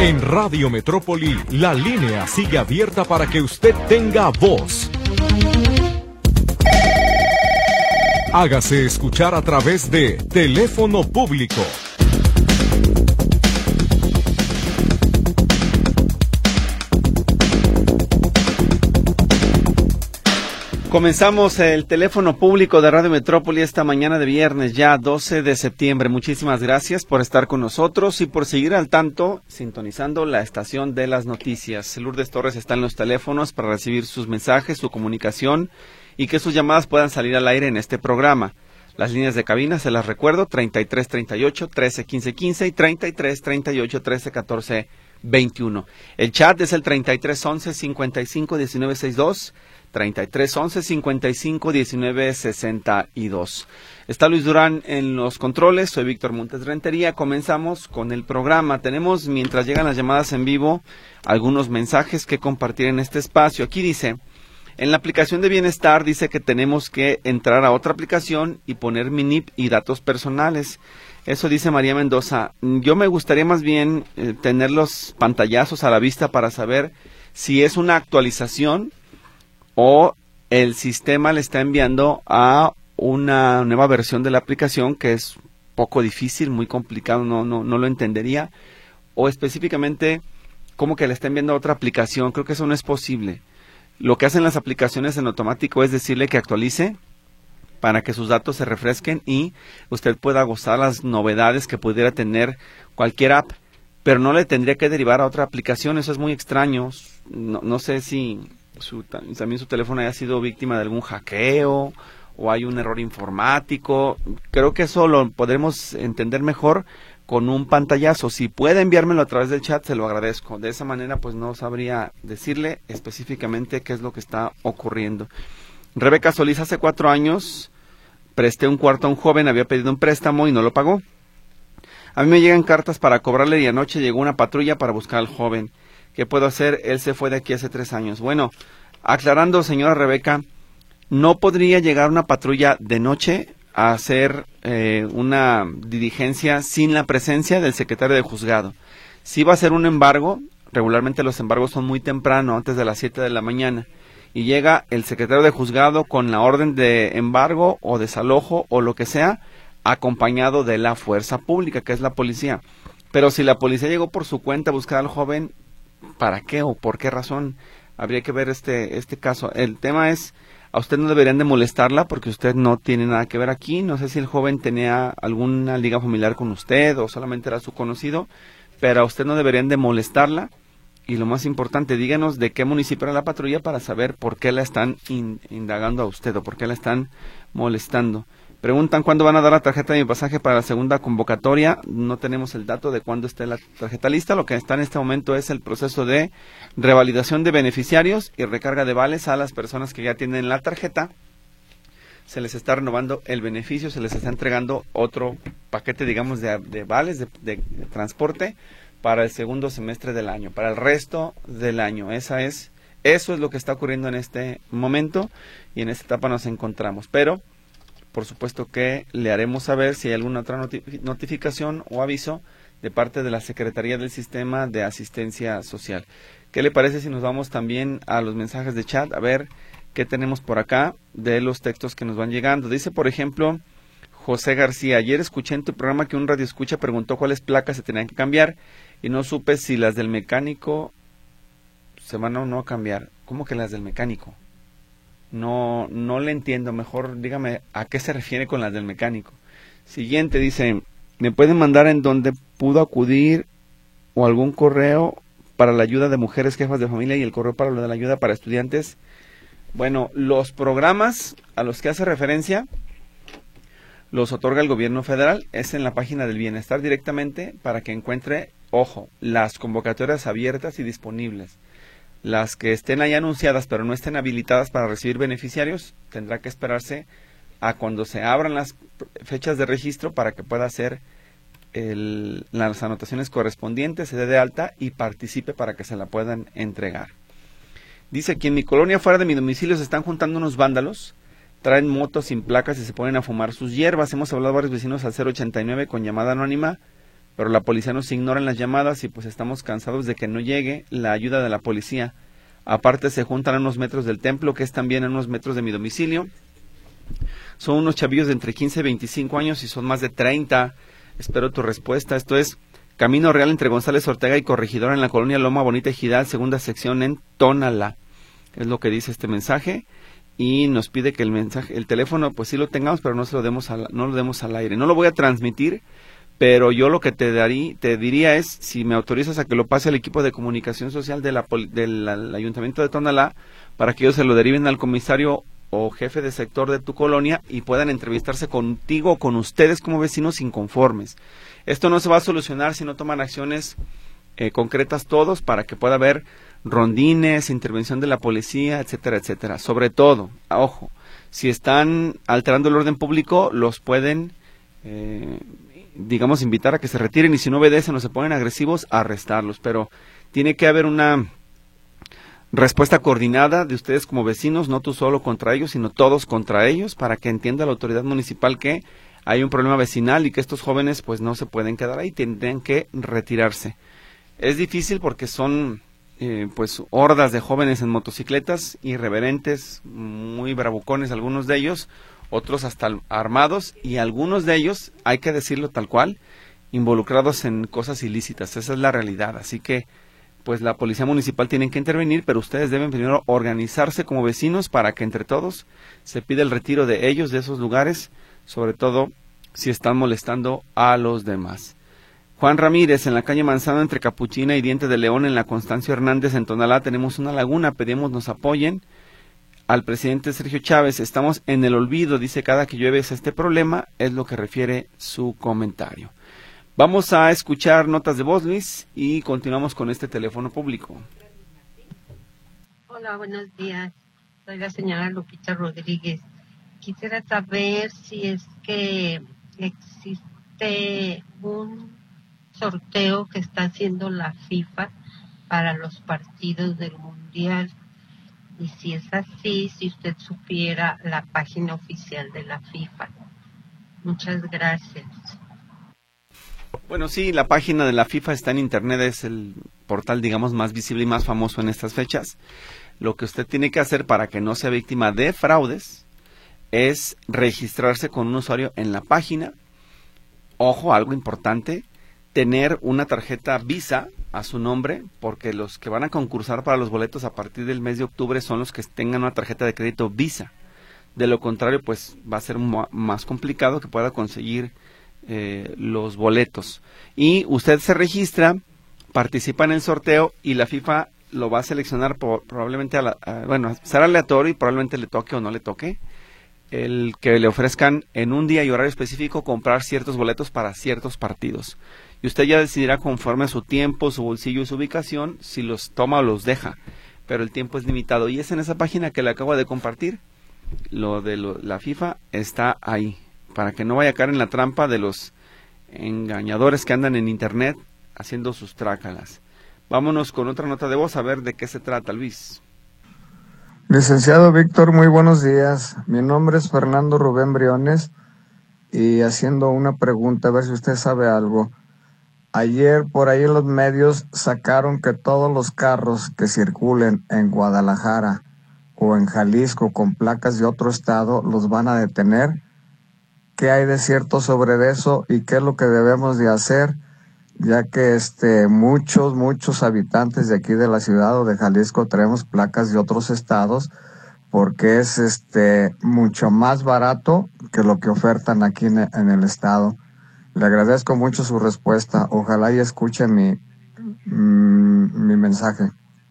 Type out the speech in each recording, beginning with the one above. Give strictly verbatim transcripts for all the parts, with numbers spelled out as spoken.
En Radio Metrópoli, la línea sigue abierta para que usted tenga voz. Hágase escuchar a través de teléfono público. Comenzamos el teléfono público de Radio Metrópoli esta mañana de viernes, ya doce de septiembre. Muchísimas gracias por estar con nosotros y por seguir al tanto, sintonizando la estación de las noticias. Lourdes Torres está en los teléfonos para recibir sus mensajes, su comunicación y que sus llamadas puedan salir al aire en este programa. Las líneas de cabina, se las recuerdo, treinta y tres treinta y ocho, trece quince quince y treinta y tres treinta y ocho, trece catorce veintiuno. El chat es el treinta y tres once, cincuenta y cinco, diecinueve sesenta y dos, treinta y tres once, cincuenta y cinco, diecinueve sesenta y dos. Está Luis Durán en los controles, soy Víctor Montes Rentería. Comenzamos con el programa. Tenemos, mientras llegan las llamadas en vivo, algunos mensajes que compartir en este espacio. Aquí dice, en la aplicación de Bienestar dice que tenemos que entrar a otra aplicación y poner mi N I P y datos personales. Eso dice María Mendoza. Yo me gustaría más bien eh, tener los pantallazos a la vista para saber si es una actualización o el sistema le está enviando a una nueva versión de la aplicación que es poco difícil, muy complicado, no, no, no lo entendería, o específicamente como que le está enviando a otra aplicación. Creo que eso no es posible. Lo que hacen las aplicaciones en automático es decirle que actualice para que sus datos se refresquen y usted pueda gozar las novedades que pudiera tener cualquier app, pero no le tendría que derivar a otra aplicación. Eso es muy extraño. No, no sé si Su, también su teléfono haya sido víctima de algún hackeo o hay un error informático. Creo que eso lo podremos entender mejor con un pantallazo. Si puede enviármelo a través del chat, se lo agradezco. De esa manera pues no sabría decirle específicamente qué es lo que está ocurriendo. Rebeca Solís, hace cuatro años presté un cuarto a un joven, había pedido un préstamo y no lo pagó. A mí me llegan cartas para cobrarle y anoche llegó una patrulla para buscar al joven. ¿Qué puedo hacer? Él se fue de aquí hace tres años. Bueno, aclarando, señora Rebeca, no podría llegar una patrulla de noche a hacer eh, una diligencia sin la presencia del secretario de juzgado. Si va a ser un embargo, regularmente los embargos son muy temprano, antes de las siete de la mañana, y llega el secretario de juzgado con la orden de embargo o desalojo o lo que sea, acompañado de la fuerza pública, que es la policía. Pero si la policía llegó por su cuenta a buscar al joven, ¿para qué o por qué razón? Habría que ver este este caso. El tema es, a usted no deberían de molestarla porque usted no tiene nada que ver aquí. No sé si el joven tenía alguna liga familiar con usted o solamente era su conocido, pero a usted no deberían de molestarla. Y lo más importante, díganos de qué municipio era la patrulla para saber por qué la están in, indagando a usted o por qué la están molestando. Preguntan cuándo van a dar la tarjeta de mi pasaje para la segunda convocatoria. No tenemos el dato de cuándo esté la tarjeta lista. Lo que está en este momento es el proceso de revalidación de beneficiarios y recarga de vales a las personas que ya tienen la tarjeta. Se les está renovando el beneficio, se les está entregando otro paquete, digamos, de, de vales de, de, de transporte para el segundo semestre del año, para el resto del año. Esa es, eso es lo que está ocurriendo en este momento y en esta etapa nos encontramos. Pero por supuesto que le haremos saber si hay alguna otra notificación o aviso de parte de la Secretaría del Sistema de Asistencia Social. ¿Qué le parece si nos vamos también a los mensajes de chat? A ver qué tenemos por acá de los textos que nos van llegando. Dice, por ejemplo, José García, ayer escuché en tu programa que un radioescucha preguntó cuáles placas se tenían que cambiar y no supe si las del mecánico se van o no a cambiar. ¿Cómo que las del mecánico? No, no le entiendo. Mejor dígame a qué se refiere con las del mecánico. Siguiente, dice, ¿me pueden mandar en dónde pudo acudir o algún correo para la ayuda de mujeres jefas de familia y el correo para lo de la ayuda para estudiantes? Bueno, los programas a los que hace referencia los otorga el gobierno federal. Es en la página del Bienestar directamente para que encuentre, ojo, las convocatorias abiertas y disponibles. Las que estén ahí anunciadas pero no estén habilitadas para recibir beneficiarios, tendrá que esperarse a cuando se abran las fechas de registro para que pueda hacer el, las anotaciones correspondientes, se dé de alta y participe para que se la puedan entregar. Dice que en mi colonia, fuera de mi domicilio, se están juntando unos vándalos, traen motos sin placas y se ponen a fumar sus hierbas. Hemos hablado a varios vecinos al cero ochenta y nueve con llamada anónima, pero la policía nos ignora en las llamadas y pues estamos cansados de que no llegue la ayuda de la policía. Aparte se juntan a unos metros del templo, que es también a unos metros de mi domicilio. Son unos chavillos de entre quince y veinticinco años y son más de treinta. Espero tu respuesta. Esto es Camino Real entre González Ortega y Corregidora en la colonia Loma Bonita Ejidal, segunda sección en Tonalá. Es lo que dice este mensaje y nos pide que el mensaje, el teléfono, pues sí lo tengamos, pero no se lo demos al, no lo demos al aire. No lo voy a transmitir, pero yo lo que te darí, te diría es, si me autorizas a que lo pase al equipo de comunicación social de la, del al Ayuntamiento de Tonalá, para que ellos se lo deriven al comisario o jefe de sector de tu colonia y puedan entrevistarse contigo o con ustedes como vecinos inconformes. Esto no se va a solucionar si no toman acciones eh, concretas todos, para que pueda haber rondines, intervención de la policía, etcétera, etcétera. Sobre todo, ojo, si están alterando el orden público, los pueden, eh, digamos, invitar a que se retiren, y si no obedecen o se ponen agresivos, arrestarlos. Pero tiene que haber una respuesta coordinada de ustedes como vecinos, no tú solo contra ellos, sino todos contra ellos, para que entienda la autoridad municipal que hay un problema vecinal y que estos jóvenes pues no se pueden quedar ahí, tendrían que retirarse. Es difícil porque son eh, pues hordas de jóvenes en motocicletas, irreverentes, muy bravucones algunos de ellos, otros hasta armados, y algunos de ellos, hay que decirlo tal cual, involucrados en cosas ilícitas. Esa es la realidad. Así que pues la policía municipal tiene que intervenir, pero ustedes deben primero organizarse como vecinos para que entre todos se pida el retiro de ellos de esos lugares, sobre todo si están molestando a los demás. Juan Ramírez, en la calle Manzano entre Capuchina y Diente de León, en la Constancio Hernández en Tonalá, tenemos una laguna, pedimos nos apoyen. Al presidente Sergio Chávez, estamos en el olvido, dice, cada que llueve es este problema, es lo que refiere su comentario. Vamos a escuchar notas de voz, Luis, y continuamos con este teléfono público. Hola, buenos días. Soy la señora Lupita Rodríguez. Quisiera saber si es que existe un sorteo que está haciendo la FIFA para los partidos del Mundial. Y si es así, si usted supiera la página oficial de la FIFA. Muchas gracias. Bueno, sí, la página de la FIFA está en internet, es el portal, digamos, más visible y más famoso en estas fechas. Lo que usted tiene que hacer para que no sea víctima de fraudes es registrarse con un usuario en la página. Ojo, algo importante, tener una tarjeta Visa a su nombre, porque los que van a concursar para los boletos a partir del mes de octubre son los que tengan una tarjeta de crédito Visa. De lo contrario, pues va a ser más complicado que pueda conseguir eh, los boletos. Y usted se registra, participa en el sorteo y la FIFA lo va a seleccionar por, probablemente, a la, a, bueno, será aleatorio y probablemente le toque o no le toque, el que le ofrezcan en un día y horario específico comprar ciertos boletos para ciertos partidos. Y usted ya decidirá conforme a su tiempo, su bolsillo y su ubicación si los toma o los deja. Pero el tiempo es limitado. Y es en esa página que le acabo de compartir. Lo de lo, la FIFA está ahí. Para que no vaya a caer en la trampa de los engañadores que andan en internet haciendo sus trácalas. Vámonos con otra nota de voz a ver de qué se trata, Luis. Licenciado Víctor, muy buenos días. Mi nombre es Fernando Rubén Briones y haciendo una pregunta, a ver si usted sabe algo. Ayer por ahí en los medios sacaron que todos los carros que circulen en Guadalajara o en Jalisco con placas de otro estado los van a detener. ¿Qué hay de cierto sobre eso y qué es lo que debemos de hacer? Ya que este muchos, muchos habitantes de aquí de la ciudad o de Jalisco traemos placas de otros estados porque es este mucho más barato que lo que ofertan aquí en, en el estado. Le agradezco mucho su respuesta. Ojalá y escuche mi, mm, mi mensaje.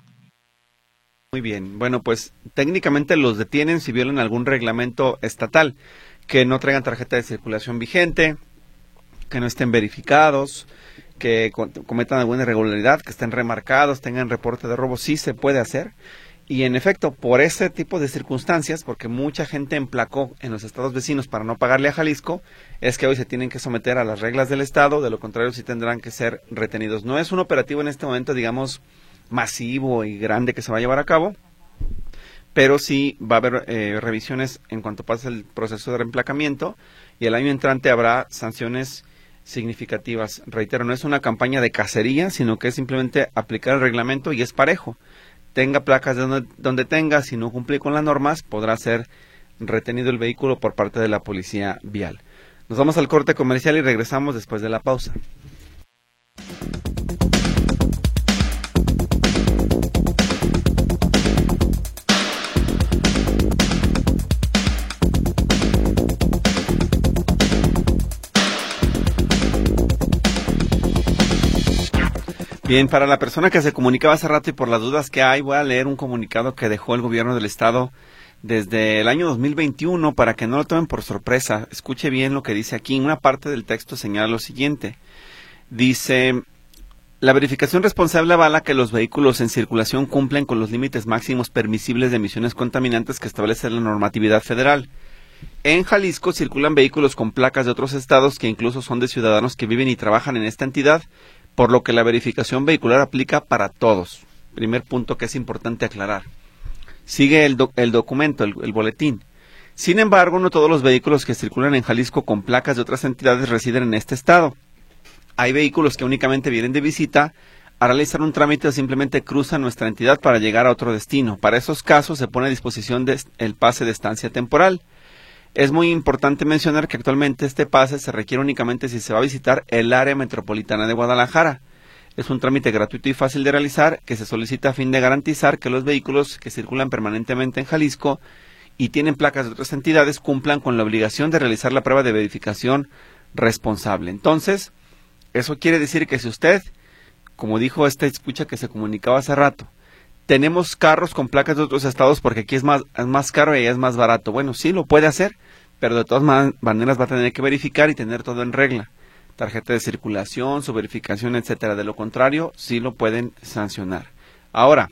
Muy bien. Bueno, pues técnicamente los detienen si violan algún reglamento estatal, que no traigan tarjeta de circulación vigente, que no estén verificados, que cometan alguna irregularidad, que estén remarcados, tengan reporte de robo, sí se puede hacer. Y en efecto, por ese tipo de circunstancias, porque mucha gente emplacó en los estados vecinos para no pagarle a Jalisco, es que hoy se tienen que someter a las reglas del estado, de lo contrario sí tendrán que ser retenidos. No es un operativo en este momento, digamos, masivo y grande que se va a llevar a cabo, pero sí va a haber eh, revisiones en cuanto pase el proceso de reemplacamiento y el año entrante habrá sanciones significativas. Reitero, no es una campaña de cacería, sino que es simplemente aplicar el reglamento y es parejo. Tenga placas de donde, donde tenga, si no cumple con las normas, podrá ser retenido el vehículo por parte de la policía vial. Nos vamos al corte comercial y regresamos después de la pausa. Bien, para la persona que se comunicaba hace rato y por las dudas que hay, voy a leer un comunicado que dejó el gobierno del estado desde el año dos mil veintiuno para que no lo tomen por sorpresa. Escuche bien lo que dice aquí. Una parte del texto señala lo siguiente. Dice, la verificación responsable avala que los vehículos en circulación cumplen con los límites máximos permisibles de emisiones contaminantes que establece la normatividad federal. En Jalisco circulan vehículos con placas de otros estados que incluso son de ciudadanos que viven y trabajan en esta entidad, por lo que la verificación vehicular aplica para todos. Primer punto que es importante aclarar. Sigue el, do, el documento, el, el boletín. Sin embargo, no todos los vehículos que circulan en Jalisco con placas de otras entidades residen en este estado. Hay vehículos que únicamente vienen de visita a realizar un trámite o simplemente cruzan nuestra entidad para llegar a otro destino. Para esos casos se pone a disposición de, el pase de estancia temporal. Es muy importante mencionar que actualmente este pase se requiere únicamente si se va a visitar el área metropolitana de Guadalajara. Es un trámite gratuito y fácil de realizar que se solicita a fin de garantizar que los vehículos que circulan permanentemente en Jalisco y tienen placas de otras entidades cumplan con la obligación de realizar la prueba de verificación responsable. Entonces, eso quiere decir que si usted, como dijo esta escucha que se comunicaba hace rato, tenemos carros con placas de otros estados porque aquí es más, es más caro y allá es más barato. Bueno, sí, lo puede hacer, pero de todas maneras va a tener que verificar y tener todo en regla. Tarjeta de circulación, su verificación, etcétera. De lo contrario, sí lo pueden sancionar. Ahora,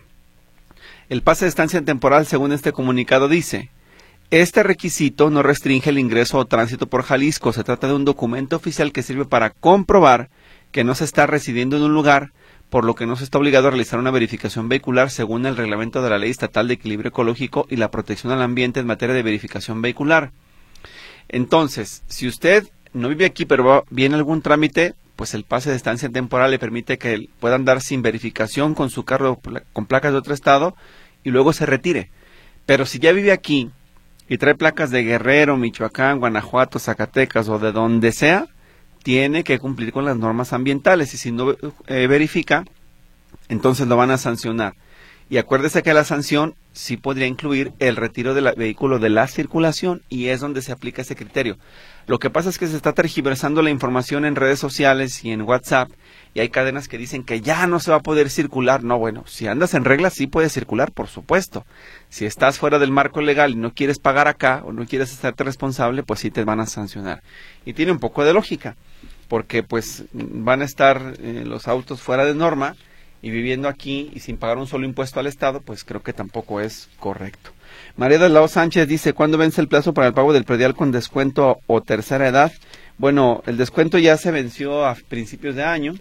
el pase de estancia temporal, según este comunicado, dice, este requisito no restringe el ingreso o tránsito por Jalisco. Se trata de un documento oficial que sirve para comprobar que no se está residiendo en un lugar, por lo que no se está obligado a realizar una verificación vehicular según el reglamento de la Ley Estatal de Equilibrio Ecológico y la Protección al Ambiente en materia de verificación vehicular. Entonces, si usted no vive aquí pero viene algún trámite, pues el pase de estancia temporal le permite que pueda andar sin verificación con su carro con placas de otro estado y luego se retire. Pero si ya vive aquí y trae placas de Guerrero, Michoacán, Guanajuato, Zacatecas o de donde sea, tiene que cumplir con las normas ambientales y si no eh, verifica, entonces lo van a sancionar. Y acuérdese que la sanción sí podría incluir el retiro del vehículo de la circulación y es donde se aplica ese criterio. Lo que pasa es que se está tergiversando la información en redes sociales y en WhatsApp y hay cadenas que dicen que ya no se va a poder circular. No, bueno, si andas en regla sí puedes circular, por supuesto. Si estás fuera del marco legal y no quieres pagar acá o no quieres hacerte responsable, pues sí te van a sancionar. Y tiene un poco de lógica, porque pues van a estar eh, los autos fuera de norma y viviendo aquí y sin pagar un solo impuesto al Estado, pues creo que tampoco es correcto. María del Lao Sánchez dice, ¿cuándo vence el plazo para el pago del predial con descuento o tercera edad? Bueno, el descuento ya se venció a principios de año.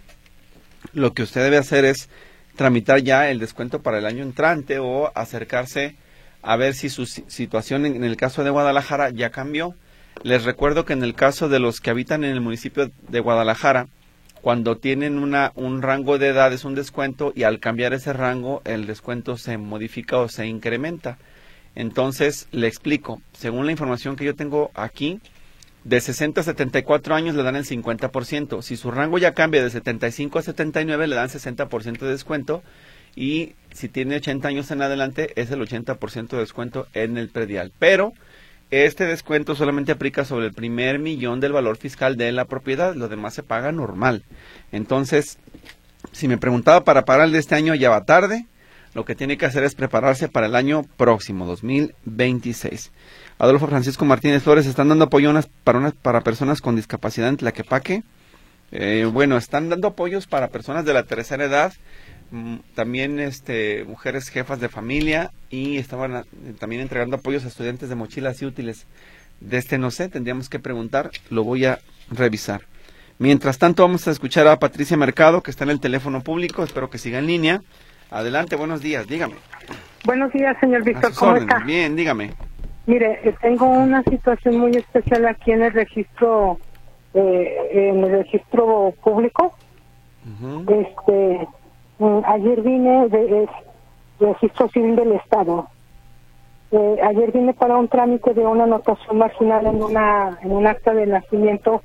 Lo que usted debe hacer es tramitar ya el descuento para el año entrante o acercarse a ver si su situación en el caso de Guadalajara ya cambió. Les recuerdo que en el caso de los que habitan en el municipio de Guadalajara, cuando tienen una, un rango de edad es un descuento y al cambiar ese rango el descuento se modifica o se incrementa. Entonces, le explico, según la información que yo tengo aquí, de sesenta a setenta y cuatro años le dan el cincuenta por ciento. Si su rango ya cambia de setenta y cinco a setenta y nueve le dan sesenta por ciento de descuento y si tiene ochenta años en adelante es el ochenta por ciento de descuento en el predial. Pero este descuento solamente aplica sobre el primer millón del valor fiscal de la propiedad, lo demás se paga normal. Entonces, si me preguntaba para pagar el de este año ya va tarde, lo que tiene que hacer es prepararse para el año próximo, dos mil veintiséis. Adolfo Francisco Martínez Flores, ¿están dando apoyo unas, para, unas, para personas con discapacidad en Tlaquepaque? Eh, bueno, están dando apoyos para personas de la tercera edad, también este mujeres jefas de familia y estaban a, también entregando apoyos a estudiantes de mochilas y útiles. De este no sé, tendríamos que preguntar, lo voy a revisar. Mientras tanto vamos a escuchar a Patricia Mercado, que está en el teléfono público, espero que siga en línea. Adelante, buenos días, dígame. Buenos días, señor Víctor, ¿cómo órdenes. está? Bien, dígame. Mire, tengo una situación muy especial aquí en el registro eh, en el registro público. Uh-huh. Este, ayer vine de, de registro civil del Estado. Eh, ayer vine para un trámite de una anotación marginal en una en un acta de nacimiento,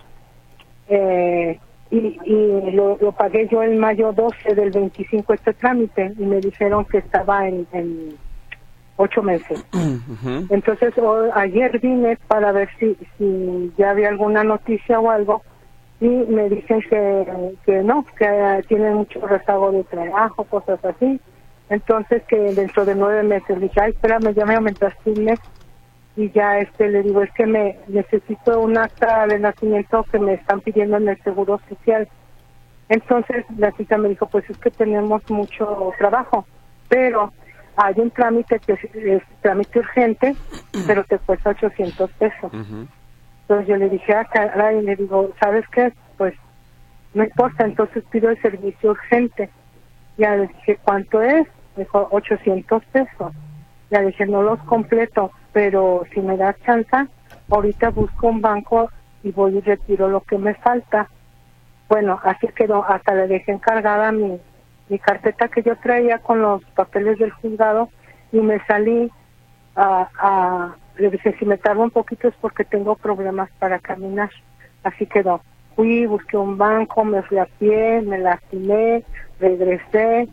eh, y, y lo, lo pagué yo el mayo doce del veinticinco este trámite, y me dijeron que estaba en, en ocho meses. Uh-huh. Entonces o, ayer vine para ver si, si ya había alguna noticia o algo, y me dicen que, que no, que tienen mucho rezago de trabajo, cosas así. Entonces que dentro de nueve meses. Dije, ay, espérame, ya me aumentaste un mes. Y ya este le digo, es que me necesito un acta de nacimiento que me están pidiendo en el Seguro Social. Entonces la chica me dijo, pues es que tenemos mucho trabajo, pero hay un trámite que es, es trámite urgente, pero te cuesta ochocientos pesos. Uh-huh. Entonces yo le dije, ah, caray, y le digo, ¿sabes qué? Pues no importa, entonces pido el servicio urgente. Ya le dije, ¿cuánto es? Me dijo, ochocientos pesos. Ya le dije, no los completo, pero si me das chance, ahorita busco un banco y voy y retiro lo que me falta. Bueno, así quedó, hasta le dejé encargada mi, mi carpeta que yo traía con los papeles del juzgado, y me salí a, a le dije, si me tardo un poquito es porque tengo problemas para caminar. Así quedó. Fui, busqué un banco, me fui a pie, me lastimé, regresé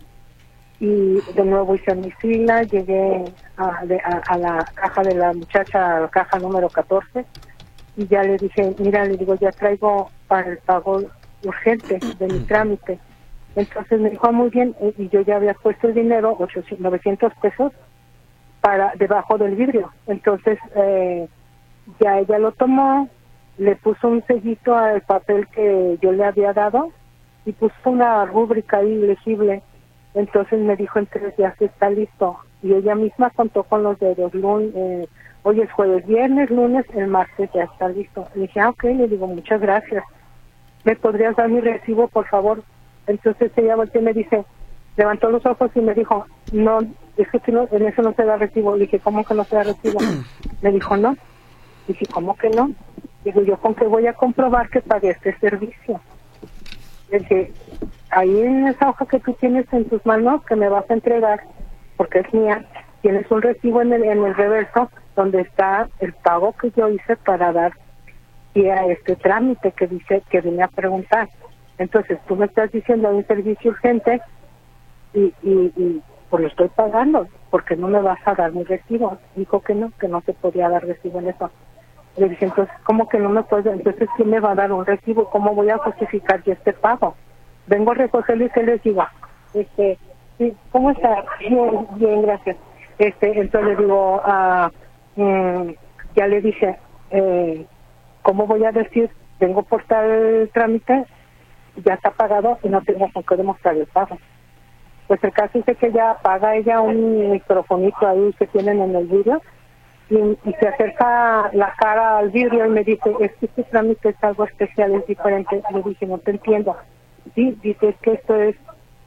y de nuevo hice mi fila, llegué a, de, a, a la caja de la muchacha, a la caja número catorce, y ya le dije, mira, le digo, ya traigo para el pago urgente de mi trámite. Entonces me dijo, ah, muy bien, y yo ya había puesto el dinero, ochocientos, novecientos pesos, para debajo del vidrio. Entonces eh, ya ella lo tomó, le puso un sellito al papel que yo le había dado y puso una rúbrica ahí legible. Entonces me dijo, en tres días está listo. Y ella misma contó con los dedos. Lun, eh, hoy es jueves, viernes, lunes, el martes ya está listo. Le dije, ah, ok, le digo, muchas gracias. ¿Me podrías dar mi recibo, por favor? Entonces ella volteó y me dice, levantó los ojos y me dijo, no, es que si no, en eso no se da recibo. Le dije, ¿cómo que no se da recibo? Me dijo, no. Dije, ¿cómo que no? Digo, ¿yo con qué voy a comprobar que pagué este servicio? Le dije, ahí en esa hoja que tú tienes en tus manos, que me vas a entregar, porque es mía, tienes un recibo en el, en el reverso, donde está el pago que yo hice para dar pie a este trámite que dice que vine a preguntar. Entonces, tú me estás diciendo hay un servicio urgente y, y, y pues lo estoy pagando, porque no me vas a dar mi recibo. Dijo que no, que no se podía dar recibo en eso. Le dije, entonces, ¿cómo que no me puede? Entonces, ¿quién me va a dar un recibo? ¿Cómo voy a justificar yo este pago? Vengo a recogerlo y se les digo, este, sí, ¿cómo está? Bien, bien, gracias. Este, entonces le digo, ah, mmm, ya le dije, eh, ¿cómo voy a decir? Vengo por tal trámite, ya está pagado y no tengo con qué demostrar el pago. Pues el caso es que ella paga ella un microfonito ahí que tienen en el vidrio, y, y se acerca la cara al vidrio y me dice, es que este trámite es algo especial, es diferente. Le dije, no te entiendo. Sí, dice, es que esto es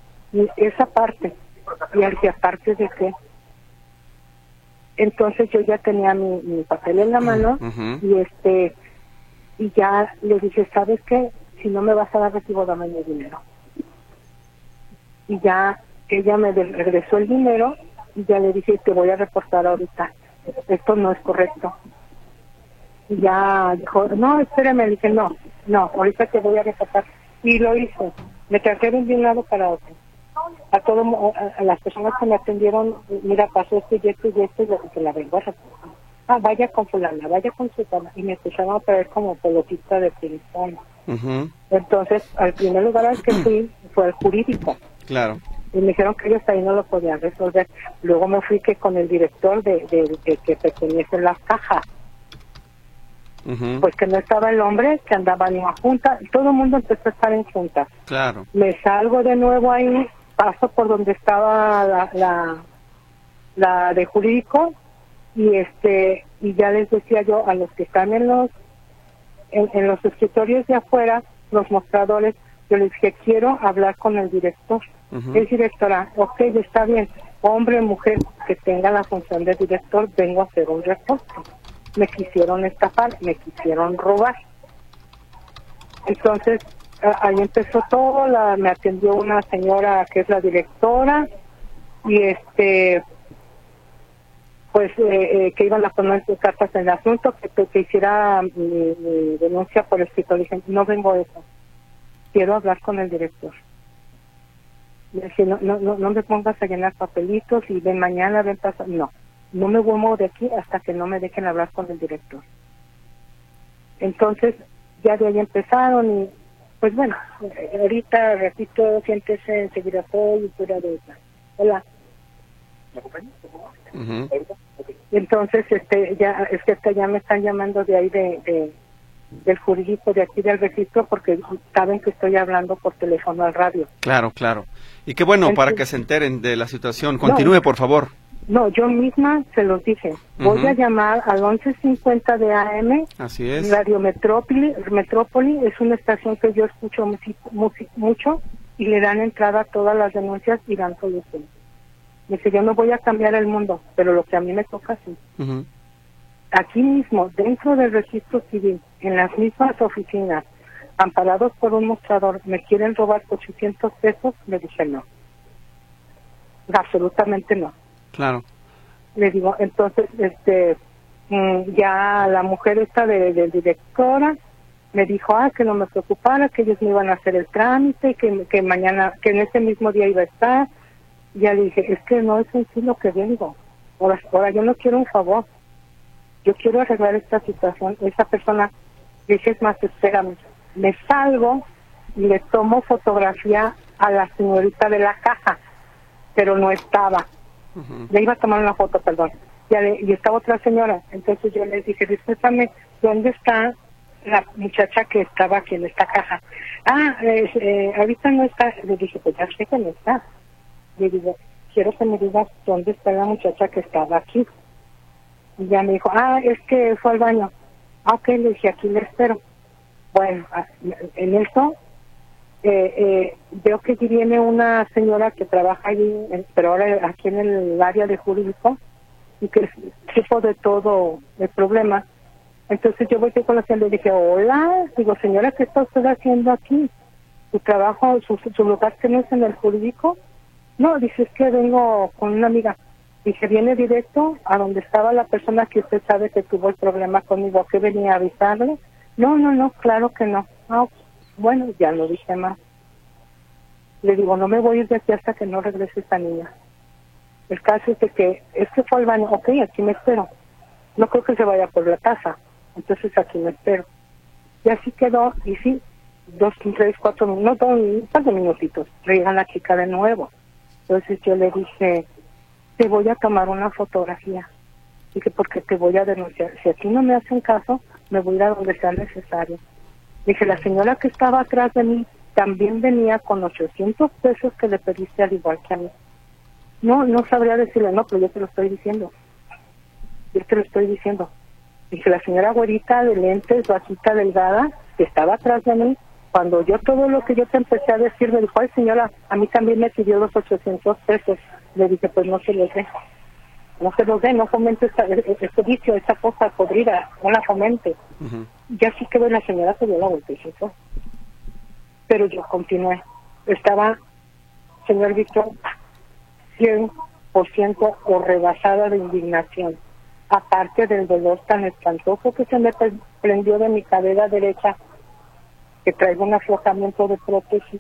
esa parte. Y al que aparte de qué. Entonces yo ya tenía mi, mi papel en la mano, uh-huh. y este y ya le dije, ¿sabes qué? Si no me vas a dar recibo, dame mi dinero. Y ya ella me regresó el dinero y ya le dije, te voy a reportar ahorita. Esto no es correcto. Y ya dijo, no, espérame. Le dije, no, no, ahorita te voy a reportar. Y lo hice. Me trajeron de un lado para otro. A todo, a, a las personas que me atendieron, mira, pasó esto y esto y esto, y lo que la vengo a reportar. Ah, vaya con fulana, vaya con fulana. Y me empezaron a traer como pelotita de teléfono. Uh-huh. Entonces, al primer lugar al que fui fue el jurídico. Claro. Y me dijeron que ellos ahí no lo podían resolver. Luego me fui que con el director de, de, de que pertenece a las cajas. Uh-huh. Pues que no estaba el hombre, que andaba en una junta, y todo el mundo empezó a estar en juntas. Claro. Me salgo de nuevo ahí, paso por donde estaba la, la, la de jurídico, y este y ya les decía yo a los que están en los en, en los escritorios de afuera, los mostradores, yo les dije, quiero hablar con el director. Uh-huh. El directora, ok, está bien, hombre, mujer, que tenga la función de director, vengo a hacer un reporte. Me quisieron estafar, me quisieron robar. Entonces, ahí empezó todo, la, me atendió una señora que es la directora, y este, pues, eh, eh, que iban a poner sus cartas en el asunto, que, que, que hiciera mi, mi denuncia por escrito. Le dije, no vengo a eso, quiero hablar con el director. Le dije, no, no, no, no me pongas a llenar papelitos y ven mañana, ven pasado. No, no me muevo de aquí hasta que no me dejen hablar con el director. Entonces, ya de ahí empezaron y, pues bueno, ahorita, repito, siéntese, enseguida soy y pura de esa. Hola. ¿Me acompañas? Uh-huh. Entonces, este, ya, es que ya me están llamando de ahí de, de del jurídico de aquí del registro porque saben que estoy hablando por teléfono al radio. Claro, claro. Y qué bueno, para que se enteren de la situación. Continúe, no, por favor. No, yo misma se los dije. Voy uh-huh. a llamar al once cincuenta de A M. Así es. Radio Metrópoli. Metrópoli es una estación que yo escucho mucho, mucho y le dan entrada a todas las denuncias y dan solución. Dice, yo no voy a cambiar el mundo, pero lo que a mí me toca sí. Uh-huh. Aquí mismo, dentro del registro civil, en las mismas oficinas, amparados por un mostrador, me quieren robar ochocientos pesos, le dije no. Absolutamente no. Claro. Le digo, entonces, este, mmm, ya la mujer esta de, de directora me dijo, ah, que no me preocupara, que ellos me iban a hacer el trámite, que, que mañana, que en ese mismo día iba a estar. Ya le dije, es que no es en sí lo que vengo. Ahora, ahora yo no quiero un favor. Yo quiero arreglar esta situación. Esa persona dice, es más, espérame. Me salgo y le tomo fotografía a la señorita de la caja, pero no estaba. Uh-huh. Le iba a tomar una foto, perdón. Ya le, y estaba otra señora. Entonces yo le dije, discúlpame, ¿dónde está la muchacha que estaba aquí en esta caja? Ah, eh, eh, ahorita no está. Le dije, pues ya sé que no está. Le digo, quiero que me digas dónde está la muchacha que estaba aquí. Y ya me dijo, ah, es que fue al baño. Ah, ok, le dije, aquí le espero. Bueno, en eso eh, eh, veo que aquí viene una señora que trabaja allí, pero ahora aquí en el área de jurídico, y que supo de todo el problema. Entonces yo voy con la señora y le dije, hola, digo, señora, ¿qué está usted haciendo aquí? ¿Su trabajo, su, su lugar que no es en el jurídico? No, dice, es que vengo con una amiga. Dije, viene directo a donde estaba la persona que usted sabe que tuvo el problema conmigo, que venía a avisarle. No, no, no, claro que no. Ah, bueno, ya no dije más. Le digo, no me voy a ir de aquí hasta que no regrese esta niña. El caso es de que, es que fue al baño, ok, aquí me espero. No creo que se vaya por la casa, entonces aquí me espero. Y así quedó, y sí, dos, tres, cuatro minutos, un par de minutitos, llega la chica de nuevo. Entonces yo le dije, te voy a tomar una fotografía. Dije, porque te voy a denunciar. Si aquí no me hacen caso, me voy a ir a donde sea necesario. Dije, la señora que estaba atrás de mí también venía con ochocientos pesos que le pediste al igual que a mí. No, no sabría decirle, no, pero yo te lo estoy diciendo. Yo te lo estoy diciendo. Dije, la señora güerita de lentes, bajita, delgada, que estaba atrás de mí, cuando yo todo lo que yo te empecé a decir, me dijo, ay señora, a mí también me pidió los ochocientos pesos. Le dije, pues no se los dé. No se los dé, no fomente esta, este vicio, esta cosa podrida, no la fomente. Uh-huh. Ya sí que la señora se dio la vuelta y se fue. Pero yo continué. Estaba, señor Víctor, cien por ciento o rebasada de indignación. Aparte del dolor tan espantoso que se me prendió de mi cadera derecha, que traigo un aflojamiento de prótesis,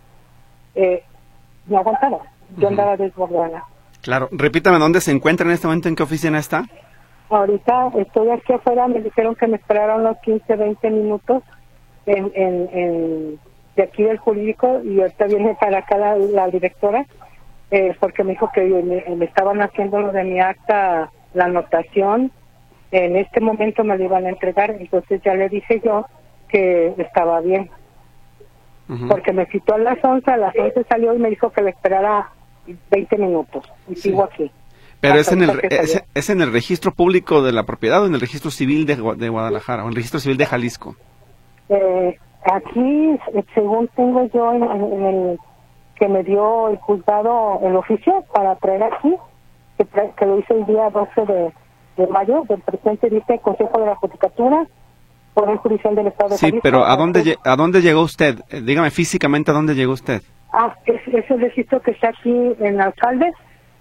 eh, no aguantaba. Yo andaba desbordada. Claro. Repítame, ¿dónde se encuentra en este momento? ¿En qué oficina está? Ahorita estoy aquí afuera. Me dijeron que me esperaron unos quince, veinte minutos en, en, en, de aquí del jurídico, y ahorita viene para acá la, la directora, eh, porque me dijo que me, me estaban haciendo lo de mi acta, la anotación. En este momento me lo iban a entregar, entonces ya le dije yo que estaba bien. Uh-huh. Porque me citó a las once, a las once salió y me dijo que le esperara veinte minutos, y sí. Sigo aquí. Pero es en, el, es, es en el registro público de la propiedad o en el registro civil de, de Guadalajara o en el registro civil de Jalisco. Eh, aquí, según tengo yo en, en el que me dio el juzgado el oficio para traer aquí, que, que lo hice el día doce de, de mayo, del presente, dice Consejo de la Judicatura, Poder Judicial del Estado de Sí, Jalisco. pero ¿a dónde, lle- ¿a dónde llegó usted? Eh, dígame físicamente a dónde llegó usted. Ah, es, es el registro que está aquí en Alcalde.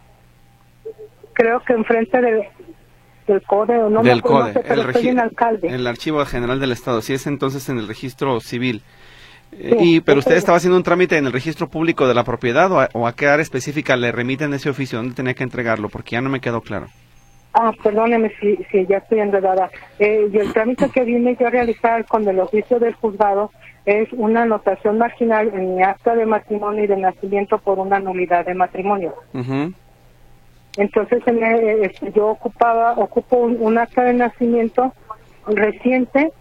Creo que enfrente del, del CODE, o no me Del acuerdo, CODE, no sé, pero el, estoy regi- en Alcalde. el Archivo General del Estado, sí es entonces en el registro civil. Eh, Sí, y ¿Pero ese- usted estaba haciendo un trámite en el registro público de la propiedad o a, o a qué área específica le remiten ese oficio? ¿Dónde tenía que entregarlo? Porque ya no me quedó claro. Ah, perdóneme si, si ya estoy enredada. Eh, y el trámite que vine yo a realizar con el oficio del juzgado es una anotación marginal en mi acta de matrimonio y de nacimiento por una nulidad de matrimonio. Ujú. Entonces en el- este, yo ocupaba, ocupo un, un acta de nacimiento reciente,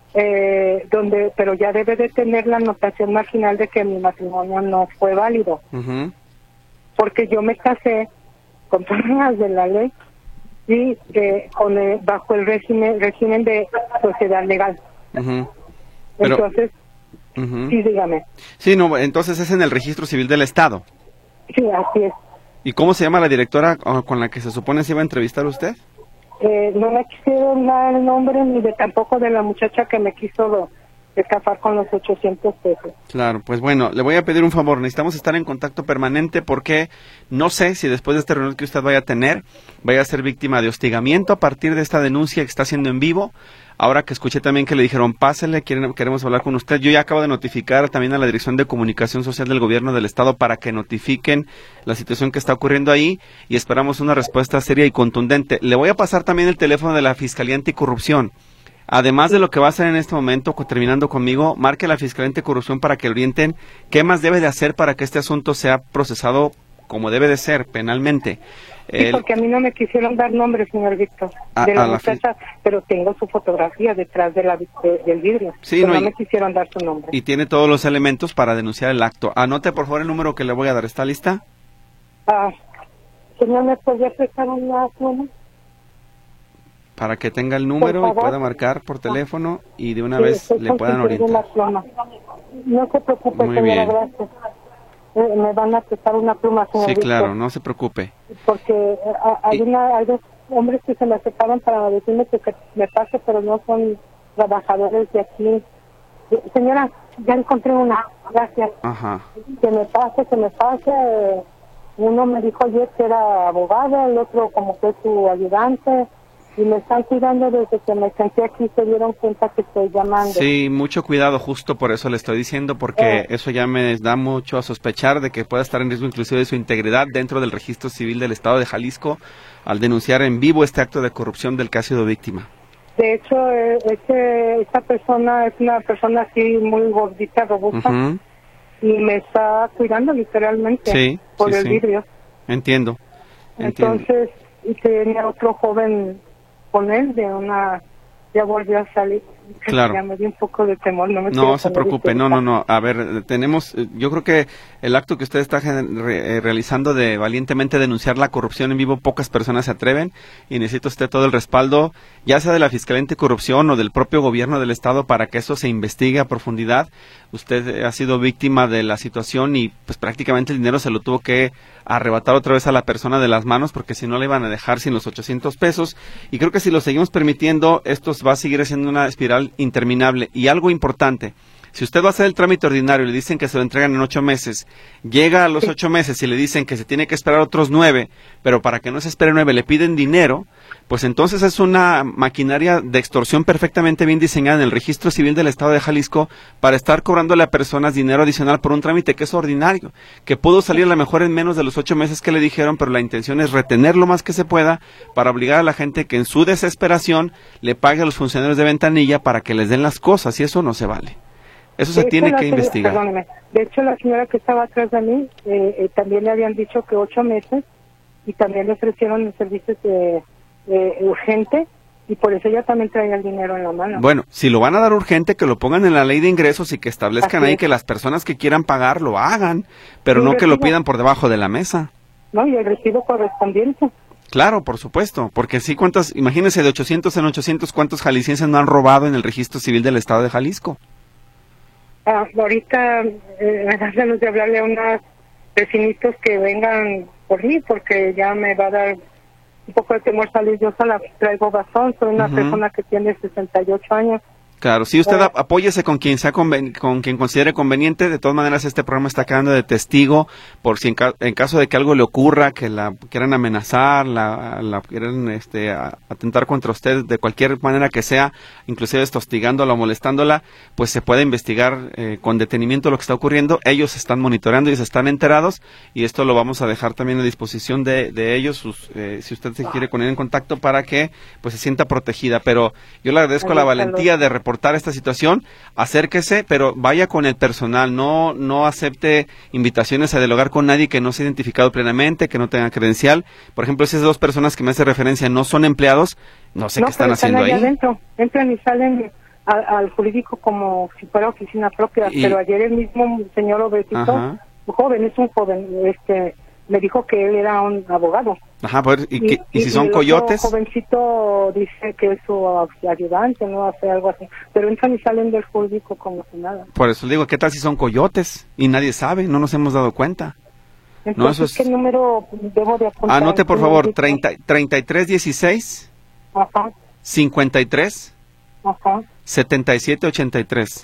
eh, donde, pero ya debe de tener la anotación marginal de que mi matrimonio no fue válido, Ujú. porque yo me casé con personas de la ley y eh, con el- bajo el régimen régimen de sociedad legal. Ujú. Pero- Entonces, Ujú. sí, dígame. Sí, no, entonces es en el registro civil del Estado. Sí, así es. ¿Y cómo se llama la directora o, con la que se supone se iba a entrevistar usted? Eh, no me quisieron dar el nombre ni de tampoco de la muchacha que me quiso lo- escapar con los ochocientos pesos. Claro, pues bueno, le voy a pedir un favor, necesitamos estar en contacto permanente porque no sé si después de esta reunión que usted vaya a tener, vaya a ser víctima de hostigamiento a partir de esta denuncia que está haciendo en vivo. Ahora que escuché también que le dijeron, pásele, quieren, queremos hablar con usted. Yo ya acabo de notificar también a la Dirección de Comunicación Social del Gobierno del Estado para que notifiquen la situación que está ocurriendo ahí y esperamos una respuesta seria y contundente. Le voy a pasar también el teléfono de la Fiscalía Anticorrupción. Además de lo que va a hacer en este momento, co- terminando conmigo, marque a la Fiscalía Anticorrupción para que orienten qué más debe de hacer para que este asunto sea procesado como debe de ser, penalmente. Sí, El- porque a mí no me quisieron dar nombre, señor Víctor, A- de la a la muchacha, pero tengo su fotografía detrás de la, de- del vidrio. Sí, pero no, no y- me quisieron dar su nombre. y tiene todos los elementos para denunciar el acto. Anote por favor el número que le voy a dar. ¿Está lista? Ah, señor, ¿me podría prestar una pluma? Para que tenga el número y favor. pueda marcar por teléfono y de una Sí, vez estoy le puedan consiguiendo orientar. una pluma. No se preocupe, Muy señora, bien. gracias. Eh, me van a prestar una pluma, señor Sí, Víctor, claro, no se preocupe. porque eh, a- hay, Y- una, hay dos hombres que se me acercaban para decirme que, que me pase, pero no son trabajadores de aquí. Eh, Señora, ya encontré una, gracias. Ajá. Que me pase, que me pase. Uno me dijo ayer que era abogado, el otro como que es su ayudante, y me están cuidando desde que me senté aquí, se dieron cuenta que estoy llamando. Sí, mucho cuidado, justo por eso le estoy diciendo, porque Eh. eso ya me da mucho a sospechar de que pueda estar en riesgo inclusive de su integridad dentro del registro civil del Estado de Jalisco al denunciar en vivo este acto de corrupción del que ha sido víctima. De hecho, eh, este, esta persona es una persona así muy gordita, robusta, Ujú. y me está cuidando literalmente Sí, por sí, el sí. vidrio. Entiendo. Entiendo. Entonces, y tenía otro joven con él de una, ya volvió a salir. Claro. Ya me dio un poco de temor. No, me No quiero se poner preocupe, no, histérica. no, no. A ver, tenemos, eh, yo creo que el acto que usted está gen- re- eh, realizando de valientemente denunciar la corrupción en vivo, pocas personas se atreven y necesita usted todo el respaldo, ya sea de la Fiscalía Anticorrupción o del propio gobierno del Estado para que eso se investigue a profundidad. Usted eh, ha sido víctima de la situación y pues prácticamente el dinero se lo tuvo que arrebatar otra vez a la persona de las manos porque si no le iban a dejar sin los ochocientos pesos y creo que si lo seguimos permitiendo esto va a seguir siendo una espiral interminable. Y algo importante, si usted va a hacer el trámite ordinario y le dicen que se lo entregan en ocho meses, llega a los Sí. ocho meses y le dicen que se tiene que esperar otros nueve, pero para que no se espere nueve le piden dinero, pues entonces es una maquinaria de extorsión perfectamente bien diseñada en el registro civil del Estado de Jalisco para estar cobrándole a personas dinero adicional por un trámite que es ordinario, que pudo salir a lo mejor en menos de los ocho meses que le dijeron, pero la intención es retener lo más que se pueda para obligar a la gente que en su desesperación le pague a los funcionarios de ventanilla para que les den las cosas y eso no se vale. Eso se De hecho, tiene la que señora- investigar. perdóneme. De hecho, la señora que estaba atrás de mí eh, eh, también le habían dicho que ocho meses y también le ofrecieron el servicio de, de urgente y por eso ella también traía el dinero en la mano. Bueno, si lo van a dar urgente, que lo pongan en la ley de ingresos y que establezcan Así ahí es. que las personas que quieran pagar lo hagan, pero Sí, no que lo recibo. pidan por debajo de la mesa. ¿No? Y el recibo correspondiente. Claro, por supuesto, porque sí, cuántas, imagínense de ochocientos en ochocientos, ¿cuántos jaliscienses no han robado en el registro civil del Estado de Jalisco? Ah, ahorita eh, me dan ganas de hablarle a unos vecinitos que vengan por mí porque ya me va a dar un poco de temor salir yo sola. Traigo bastón, soy una Ujú. persona que tiene sesenta y ocho años Claro, si usted ap apóyese con quien sea conven con quien considere conveniente. De todas maneras, este programa está quedando de testigo por si en, ca en caso de que algo le ocurra, que la quieran amenazar, la, la quieran este, a, atentar contra usted de cualquier manera que sea, inclusive hostigándola o molestándola, pues se puede investigar eh, con detenimiento lo que está ocurriendo. Ellos están monitoreando y se están enterados, y esto lo vamos a dejar también a disposición de, de ellos, sus, eh, si usted se quiere poner en contacto para que pues se sienta protegida. Pero yo le agradezco la valentía de reportar esta situación. Acérquese, pero vaya con el personal, no no acepte invitaciones a dialogar con nadie que no se ha identificado plenamente, que no tenga credencial. Por ejemplo, esas dos personas que me hace referencia no son empleados, no sé no, qué están haciendo están ahí. Adentro. Entran y salen al, al jurídico como si fuera oficina propia, y... pero ayer el mismo señor Obesito, un joven, es un joven, este me dijo que él era un abogado. Ajá, pues, ¿y, y, y, y si son y el coyotes? El jovencito dice que es su ayudante, no hace algo así, pero entran y salen del jurídico como si nada. Por eso digo, ¿qué tal si son coyotes? Y nadie sabe, no nos hemos dado cuenta. Entonces, no, eso es... ¿qué número debo de apuntar? Anote, por favor, treinta, treinta y tres dieciséis, Ajá. cincuenta y tres, Ajá. setenta y siete ochenta y tres.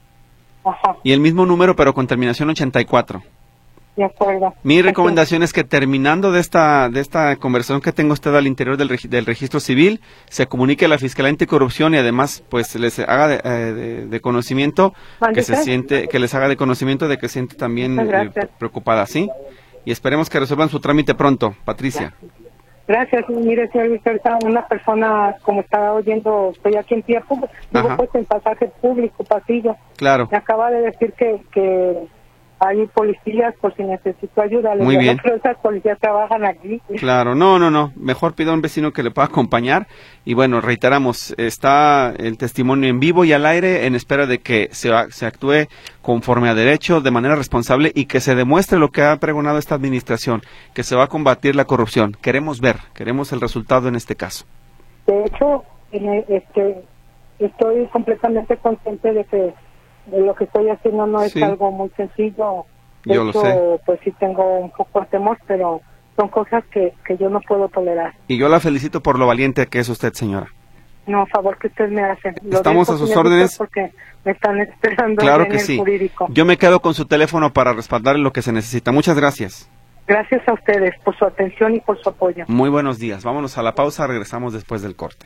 Ajá. Y el mismo número, pero con terminación ochenta y cuatro. De acuerdo. Mi recomendación es que terminando de esta de esta conversación que tenga usted al interior del, regi del registro civil, se comunique a la Fiscalía Anticorrupción y además pues les haga de, eh, de, de conocimiento que se siente, que les haga de conocimiento de que se siente también eh, preocupada, ¿sí? Y esperemos que resuelvan su trámite pronto, Patricia. Gracias. Mire, señor Víctor, una persona, como estaba oyendo, estoy aquí en Tía Pública, digo, pues en pasaje público, pasillo. Claro. Me acaba de decir que... que hay policías por si necesito ayuda. Muy bien. No, pero esas policías trabajan aquí. Claro, no, no, no. Mejor pida a un vecino que le pueda acompañar. Y bueno, reiteramos, está el testimonio en vivo y al aire en espera de que se, se actúe conforme a derecho, de manera responsable y que se demuestre lo que ha pregonado esta administración, que se va a combatir la corrupción. Queremos ver, queremos el resultado en este caso. De hecho, este, estoy completamente consciente de que de lo que estoy haciendo no es sí. algo muy sencillo. De yo hecho, lo sé. Pues sí tengo un poco de temor, pero son cosas que, que yo no puedo tolerar. Y yo la felicito por lo valiente que es usted, señora. No, favor que usted me hace. Lo Estamos a sus órdenes. Porque me están esperando claro en que el sí. jurídico. Yo me quedo con su teléfono para respaldar lo que se necesita. Muchas gracias. Gracias a ustedes por su atención y por su apoyo. Muy buenos días. Vámonos a la pausa, regresamos después del corte.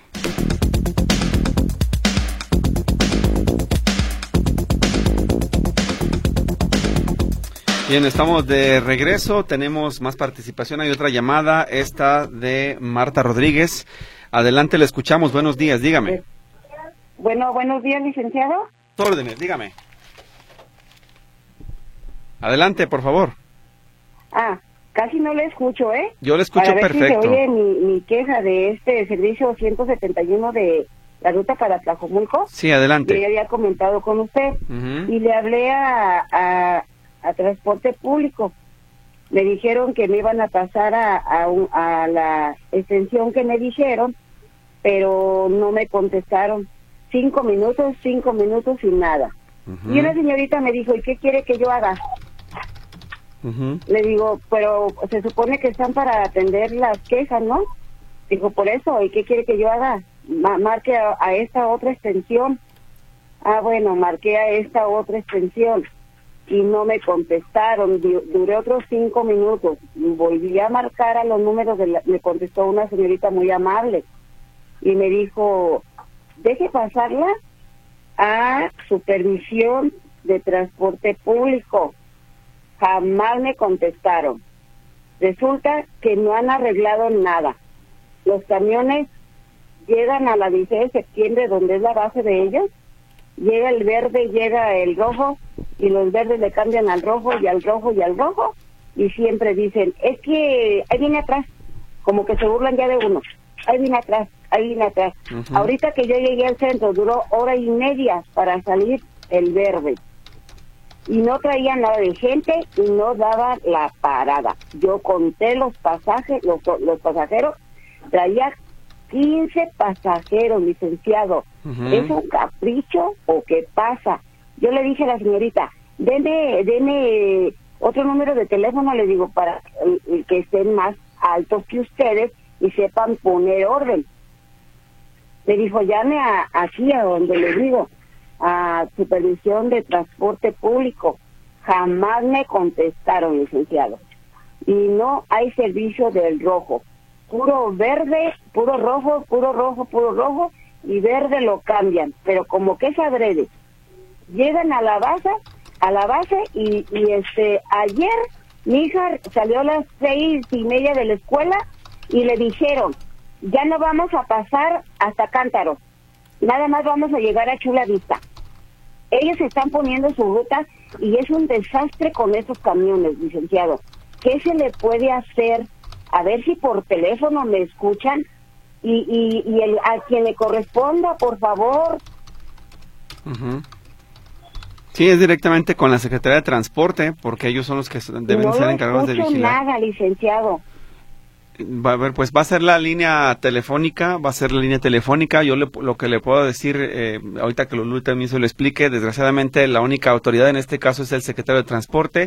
Bien, estamos de regreso, tenemos más participación, hay otra llamada, esta de Marta Rodríguez. Adelante, le escuchamos, buenos días, dígame. Bueno, buenos días, licenciado. Órdenes, dígame. Adelante, por favor. Ah, casi no le escucho, ¿eh? Yo le escucho Para ver perfecto. Si se oye mi, mi queja de este servicio ciento setenta y uno de la ruta para Tlajomulco. Sí, adelante. Que ya había comentado con usted. Uh-huh. Y le hablé a... a a transporte público. Me dijeron que me iban a pasar a, a, un, a la extensión que me dijeron, pero no me contestaron. Cinco minutos, cinco minutos y nada. Uh-huh. Y una señorita me dijo, ¿y qué quiere que yo haga? Uh-huh. Le digo, pero se supone que están para atender las quejas, ¿no? Dijo, por eso, ¿y qué quiere que yo haga? Ma- marque a, a esta otra extensión. Ah, bueno, marqué a esta otra extensión. Y no me contestaron, duré otros cinco minutos, volví a marcar a los números, de la, me contestó una señorita muy amable y me dijo, deje pasarla a supervisión de transporte público. Jamás me contestaron. Resulta que no han arreglado nada. Los camiones llegan a la dieciséis de septiembre, donde es la base de ellos, llega el verde, llega el rojo, y los verdes le cambian al rojo y al rojo y al rojo, y siempre dicen, es que ahí viene atrás, como que se burlan ya de uno, ahí viene atrás, ahí viene atrás. Uh-huh. Ahorita que yo llegué al centro, duró hora y media para salir el verde, y no traía nada de gente, y no daba la parada. Yo conté los pasajes, los, los pasajeros, traía quince pasajeros, licenciado. Uh-huh. ¿Es un capricho o qué pasa? Yo le dije a la señorita, deme, deme otro número de teléfono, le digo, para el, que estén más altos que ustedes y sepan poner orden. Me dijo, llame a, aquí a donde le digo, a Supervisión de Transporte Público. Jamás me contestaron, licenciado. Y no hay servicio del rojo. Puro verde, puro rojo, puro rojo, puro rojo, y verde lo cambian. Pero como que es adrede. Llegan a la base, a la base, y, y este, ayer mi hija salió a las seis y media de la escuela y le dijeron, ya no vamos a pasar hasta Cántaro, nada más vamos a llegar a Chula Vista. Ellos están poniendo su ruta y es un desastre con esos camiones, licenciado. ¿Qué se le puede hacer? A ver si por teléfono me escuchan y, y, y el, a quien le corresponda, por favor. Uh-huh. Sí, es directamente con la Secretaría de Transporte, porque ellos son los que deben no ser encargados de vigilar. No escucho nada, licenciado. Va a ver, pues va a ser la línea telefónica, va a ser la línea telefónica. Yo le, lo que le puedo decir, eh, ahorita que Lulú también se lo explique, desgraciadamente la única autoridad en este caso es el secretario de Transporte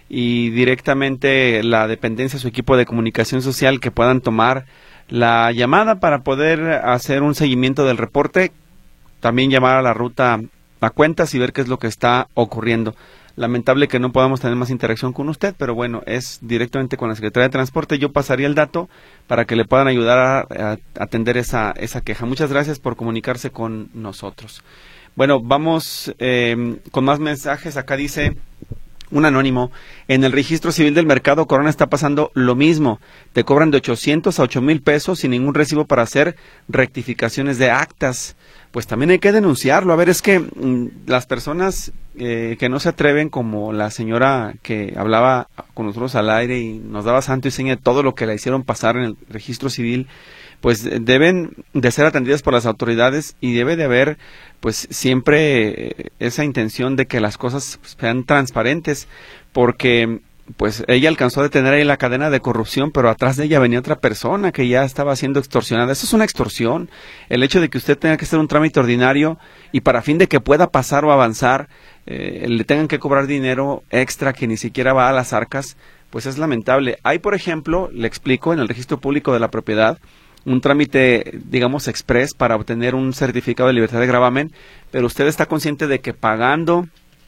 y directamente la dependencia, su equipo de comunicación social, que puedan tomar la llamada para poder hacer un seguimiento del reporte, también llamar a la ruta a cuentas y ver qué es lo que está ocurriendo. Lamentable que no podamos tener más interacción con usted, pero bueno, es directamente con la Secretaría de Transporte. Yo pasaría el dato para que le puedan ayudar a, a atender esa, esa queja. Muchas gracias por comunicarse con nosotros. Bueno, vamos eh, con más mensajes. Acá dice un anónimo: en el registro civil del Mercado Corona está pasando lo mismo. Te cobran de ochocientos a ocho mil pesos sin ningún recibo para hacer rectificaciones de actas. Pues también hay que denunciarlo. A ver, es que mmm, las personas eh, que no se atreven, como la señora que hablaba con nosotros al aire y nos daba santo y seña de todo lo que le hicieron pasar en el registro civil, pues deben de ser atendidas por las autoridades y debe de haber pues siempre esa intención de que las cosas sean transparentes, porque pues ella alcanzó a detener ahí la cadena de corrupción, pero atrás de ella venía otra persona que ya estaba siendo extorsionada. Eso es una extorsión. El hecho de que usted tenga que hacer un trámite ordinario y para fin de que pueda pasar o avanzar, eh, le tengan que cobrar dinero extra que ni siquiera va a las arcas, pues es lamentable. Hay, por ejemplo, le explico, en el registro público de la propiedad, un trámite, digamos, express para obtener un certificado de libertad de gravamen, pero usted está consciente de que pagando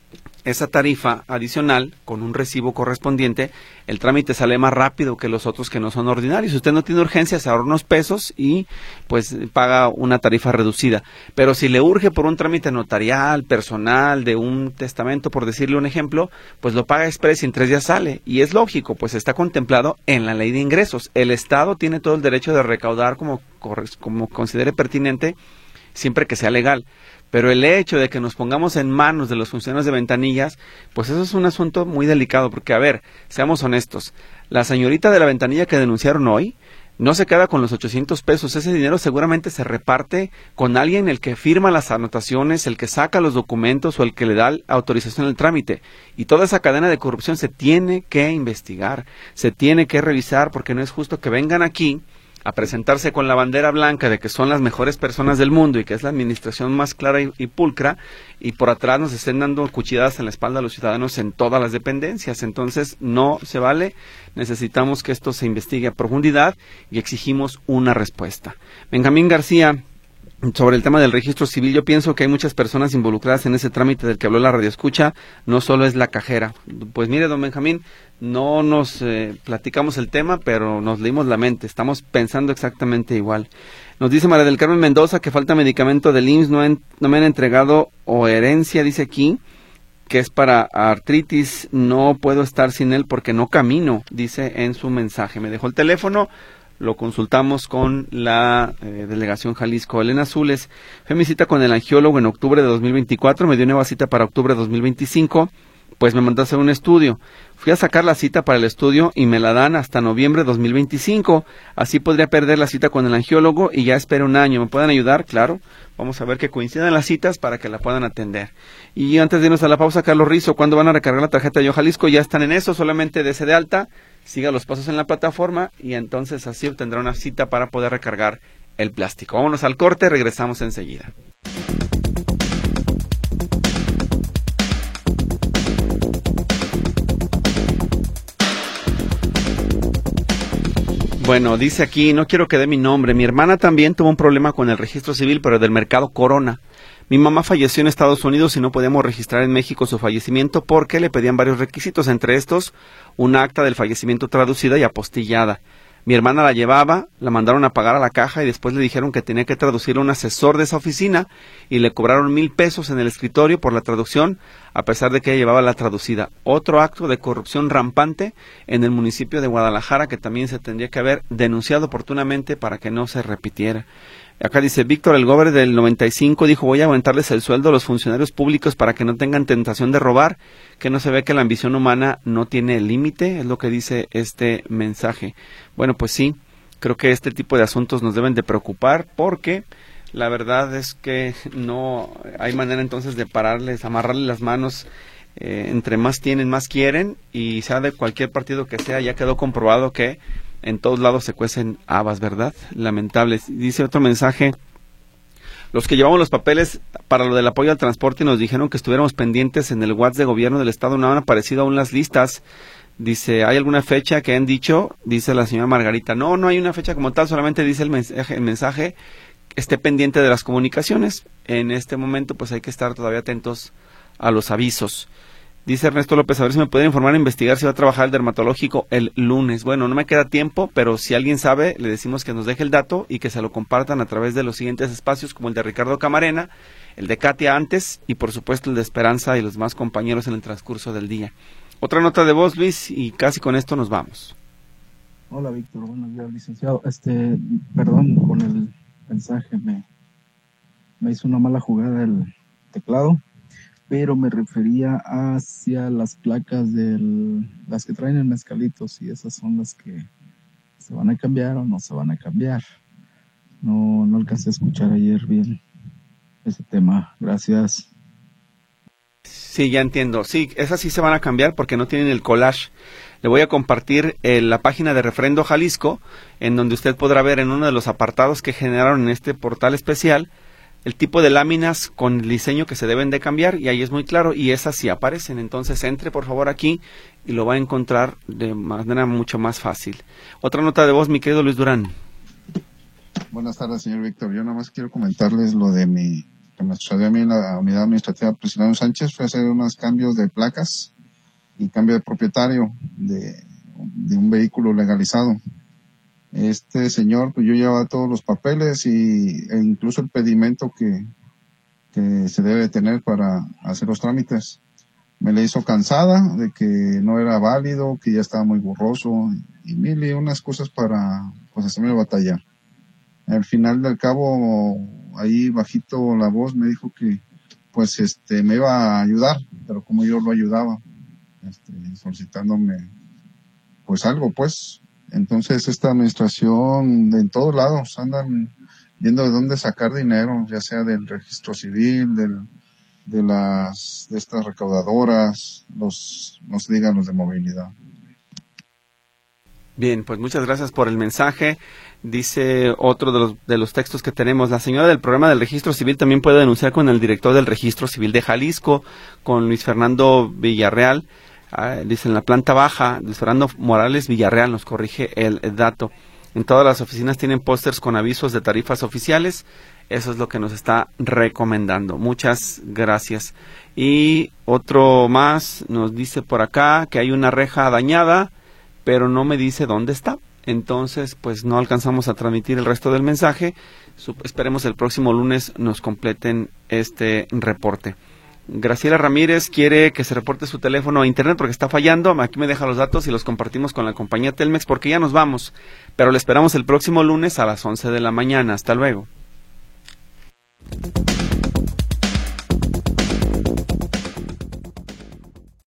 esa tarifa adicional con un recibo correspondiente, el trámite sale más rápido que los otros que no son ordinarios. Si usted no tiene urgencia, se ahorra unos pesos y pues paga una tarifa reducida. Pero si le urge por un trámite notarial, personal, de un testamento, por decirle un ejemplo, pues lo paga express y en tres días sale. Y es lógico, pues está contemplado en la ley de ingresos. El Estado tiene todo el derecho de recaudar como, como considere pertinente, siempre que sea legal. Pero el hecho de que nos pongamos en manos de los funcionarios de ventanillas, pues eso es un asunto muy delicado, porque, a ver, seamos honestos, la señorita de la ventanilla que denunciaron hoy no se queda con los ochocientos pesos, ese dinero seguramente se reparte con alguien el que firma las anotaciones, el que saca los documentos o el que le da autorización al trámite, y toda esa cadena de corrupción se tiene que investigar, se tiene que revisar, porque no es justo que vengan aquí a presentarse con la bandera blanca de que son las mejores personas del mundo y que es la administración más clara y, y pulcra, y por atrás nos estén dando cuchilladas en la espalda a los ciudadanos en todas las dependencias. Entonces no se vale, necesitamos que esto se investigue a profundidad y exigimos una respuesta. Benjamín García, sobre el tema del registro civil, yo pienso que hay muchas personas involucradas en ese trámite del que habló la radioescucha, no solo es la cajera. Pues mire, don Benjamín, no nos eh, platicamos el tema, pero nos leímos la mente, estamos pensando exactamente igual. Nos dice María del Carmen Mendoza que falta medicamento del I M S S, no, en, no me han entregado o herencia, dice aquí, que es para artritis, no puedo estar sin él porque no camino, dice en su mensaje. Me dejó el teléfono, lo consultamos con la eh, delegación Jalisco. Elena Azules, fue mi cita con el angiólogo en octubre de dos mil veinticuatro, me dio nueva cita para octubre de dos mil veinticinco, pues me mandó a hacer un estudio. Fui a sacar la cita para el estudio y me la dan hasta noviembre de dos mil veinticinco, así podría perder la cita con el angiólogo y ya espero un año. ¿Me pueden ayudar? Claro, vamos a ver que coincidan las citas para que la puedan atender. Y antes de irnos a la pausa, Carlos Rizo, ¿cuándo van a recargar la tarjeta de Yo Jalisco? Ya están en eso, solamente dese de alta, siga los pasos en la plataforma y entonces así obtendrá una cita para poder recargar el plástico. Vámonos al corte, regresamos enseguida. Bueno, dice aquí, no quiero que dé mi nombre. Mi hermana también tuvo un problema con el registro civil, pero del mercado Corona. Mi mamá falleció en Estados Unidos y no podíamos registrar en México su fallecimiento porque le pedían varios requisitos, entre estos, un acta del fallecimiento traducida y apostillada. Mi hermana la llevaba, la mandaron a pagar a la caja y después le dijeron que tenía que traducirle a un asesor de esa oficina y le cobraron mil pesos en el escritorio por la traducción, a pesar de que ella llevaba la traducida. Otro acto de corrupción rampante en el municipio de Guadalajara que también se tendría que haber denunciado oportunamente para que no se repitiera. Acá dice, Víctor, el gober del noventa y cinco dijo, voy a aumentarles el sueldo a los funcionarios públicos para que no tengan tentación de robar, que no se ve que la ambición humana no tiene límite, es lo que dice este mensaje. Bueno, pues sí, creo que este tipo de asuntos nos deben de preocupar porque la verdad es que no hay manera entonces de pararles, amarrarles las manos. Eh, entre más tienen, más quieren, y sea de cualquier partido que sea, ya quedó comprobado que en todos lados se cuecen habas, ¿verdad? Lamentables. Dice otro mensaje, los que llevamos los papeles para lo del apoyo al transporte nos dijeron que estuviéramos pendientes en el WhatsApp de gobierno del estado, no han aparecido aún las listas. Dice, ¿hay alguna fecha que han dicho? Dice la señora Margarita, no, no hay una fecha como tal, solamente dice el mensaje, el mensaje esté pendiente de las comunicaciones. En este momento pues hay que estar todavía atentos a los avisos. Dice Ernesto López, a ver si me pueden informar, investigar si va a trabajar el dermatológico el lunes. Bueno, no me queda tiempo, pero si alguien sabe, le decimos que nos deje el dato y que se lo compartan a través de los siguientes espacios, como el de Ricardo Camarena, el de Katia antes, y por supuesto el de Esperanza y los demás compañeros en el transcurso del día. Otra nota de voz, Luis, y casi con esto nos vamos. Hola, Víctor, buenos días, licenciado. Este, perdón, con el mensaje me, me hizo una mala jugada el teclado, pero me refería hacia las placas de las que traen el mezcalito, si esas son las que se van a cambiar o no se van a cambiar. No, no alcancé a escuchar ayer bien ese tema. Gracias. Sí, ya entiendo. Sí, esas sí se van a cambiar porque no tienen el collage. Le voy a compartir eh, la página de Refrendo Jalisco, en donde usted podrá ver en uno de los apartados que generaron en este portal especial el tipo de láminas con el diseño que se deben de cambiar, y ahí es muy claro, y esas sí aparecen. Entonces entre por favor aquí y lo va a encontrar de manera mucho más fácil. Otra nota de voz, mi querido Luis Durán. Buenas tardes, señor Víctor. Yo nada más quiero comentarles lo de mi, que me sucedió a mí en la unidad administrativa Prisciliano Sánchez. Fue hacer unos cambios de placas y cambio de propietario de, de un vehículo legalizado. Este señor, pues yo llevaba todos los papeles y, e incluso el pedimento que, que se debe tener para hacer los trámites. Me le hizo cansada de que no era válido, que ya estaba muy borroso y mil y unas cosas para pues hacerme batallar. Al final del cabo, ahí bajito la voz me dijo que pues este me iba a ayudar, pero como yo lo ayudaba, este, solicitándome pues algo pues. Entonces esta administración en todos lados andan viendo de dónde sacar dinero, ya sea del registro civil, del, de las de estas recaudadoras, los no se digan los de movilidad. Bien, pues muchas gracias por el mensaje. Dice otro de los, de los textos que tenemos, la señora del programa del registro civil también puede denunciar con el director del registro civil de Jalisco, con Luis Fernando Villarreal. Uh, dice en la planta baja, Luis Fernando Morales Villarreal nos corrige el, el dato. En todas las oficinas tienen pósters con avisos de tarifas oficiales. Eso es lo que nos está recomendando. Muchas gracias. Y otro más nos dice por acá que hay una reja dañada, pero no me dice dónde está. Entonces, pues no alcanzamos a transmitir el resto del mensaje. Sup- esperemos el próximo lunes nos completen este reporte. Graciela Ramírez quiere que se reporte su teléfono a internet porque está fallando. Aquí me deja los datos y los compartimos con la compañía Telmex porque ya nos vamos. Pero le esperamos el próximo lunes a las once de la mañana. Hasta luego.